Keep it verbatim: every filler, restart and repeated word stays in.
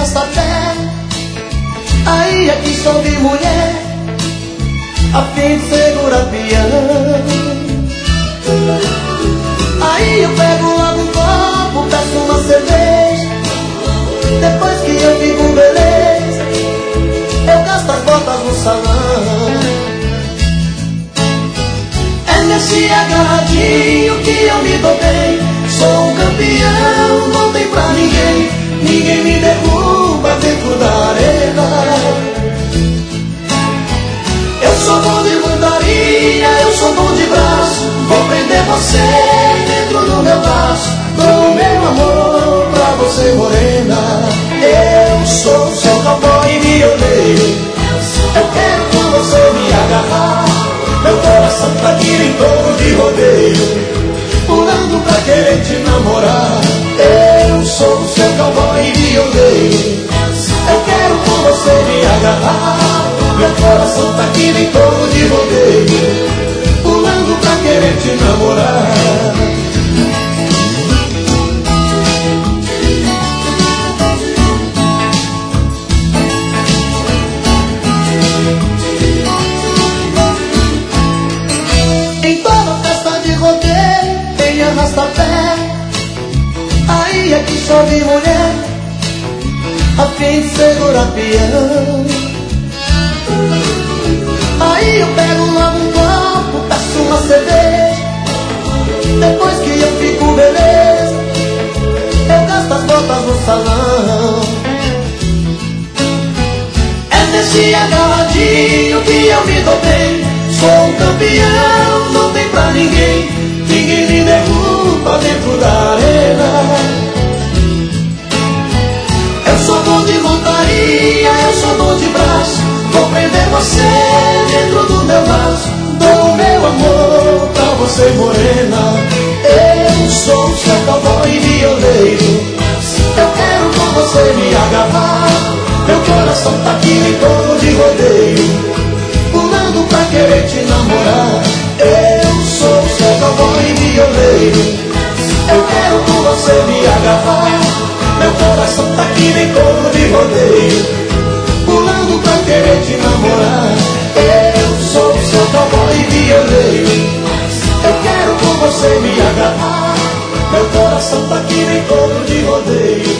arrasta-pé. Aí aqui só vi mulher a fim de segurar pião. Aí eu pego logo um copo, peço uma cerveja. Depois que eu fico beleza, eu gasto as botas no salão. É nesse agarradinho que eu me dou bem. Sou um campeão, não tem pra ninguém. Ninguém me derruba dentro da arena. Eu sou bom de montaria, eu sou bom de braço. Vou prender você dentro do meu braço. Dou meu amor pra você, morena. Eu sou seu cowboy e violeiro. Eu quero com você me agarrar. Meu coração tá aqui em torno de rodeio, pulando pra querer te namorar. Eu sou seu cowboy e violeiro. Eu quero com você me agarrar. Meu coração tá aqui em torno de rodeio, pulando pra querer te namorar. Em toda festa de rodeio tem arrasta-pé. Aí aqui só vi mulher a fim de segurar pião. Aí eu pego logo um copo, peço uma cerveja. Depois que eu fico beleza, eu gasto as botas no salão. É nesse agarradinho que eu me dou bem. Sou um campeão, não tem pra ninguém. Ninguém me derruba dentro da arena. Eu sou bom de montaria, eu sou bom de braço. Vou prender você dentro do meu braço. Dou meu amor pra você, morena. Eu sou seu cowboy e violeiro. Eu quero com você me agarrar. Meu coração tá aqui em torno de rodeio, pulando pra querer te namorar. Eu sou seu cowboy e violeiro. Eu quero com você me agarrar. Meu coração tá aqui em torno de rodeio, pulando pra querer te namorar. Eu sou seu cowboy e violeiro. Eu quero com você me agarrar. Meu coração tá aqui em torno de rodeio,